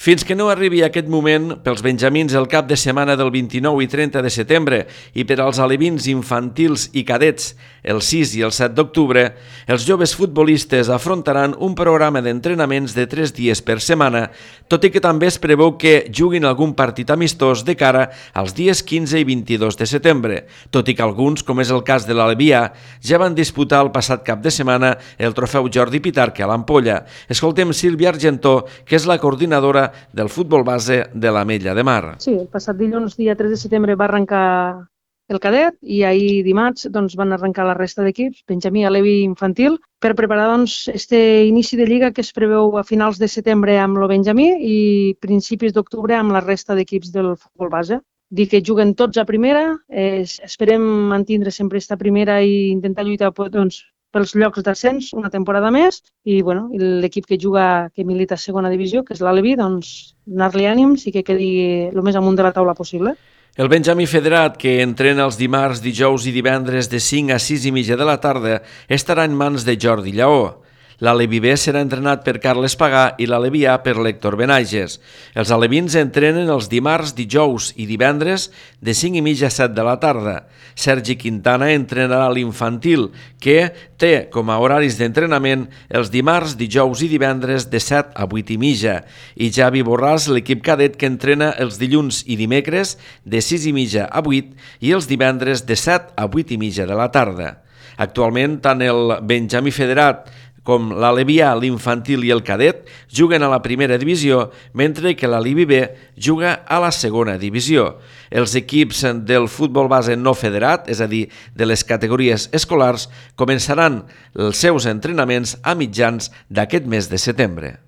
Fins que no arribi aquest moment, pels benjamins el cap de setmana del 29 i 30 de setembre i per als alevins infantils i cadets el 6 i el 7 d'octubre, els joves futbolistes afrontaran un programa d'entrenaments de 3 dies per setmana, tot i que també es preveu que juguin algun partit amistós de cara als dies 15 i 22 de setembre, tot i que alguns, com és el cas de l'Alevià, ja van disputar el passat cap de setmana el trofeu Jordi Pitarch a l'Ampolla. Escoltem Sílvia Argentó, que és la coordinadora del futbol base de l'Ametlla de Mar. Sí, el passat dilluns, dia 3 de setembre, va arrencar el cadet i ahir dimarts van arrencar la resta d'equips, benjamí, alevi i infantil, per preparar este inici de lliga que es preveu a finals de setembre amb el benjamí i principis d'octubre amb la resta d'equips del futbol base. Dir que juguen tots a primera, esperem mantindre sempre esta primera i intentar lluitar pels llocs d'ascens una temporada més i l'equip que milita a segona divisió, que és l'Alevi, donar-li ànims i que quedi el més amunt de la taula possible. El benjamí federat, que entrena els dimarts, dijous i divendres de 5 a 6 i mitja de la tarda, estarà en mans de Jordi Lleó. L'Alevi B serà entrenat per Carles Pagà i l'Alevi A per l'Héctor Benages. Els alevins entrenen els dimarts, dijous i divendres de 5 i mitja a 7 de la tarda. Sergi Quintana entrenarà l'infantil, que té com a horaris d'entrenament els dimarts, dijous i divendres de 7 a 8 i mitja. I Javi Borràs, l'equip cadet, que entrena els dilluns i dimecres de 6 i mitja a 8 i els divendres de 7 a 8 i mitja de la tarda. Actualment, tant el benjamí federat com l'Alevià, l'infantil i el cadet juguen a la primera divisió, mentre que l'Alevi B juga a la segona divisió. Els equips del futbol base no federat, és a dir, de les categories escolars, començaran els seus entrenaments a mitjans d'aquest mes de setembre.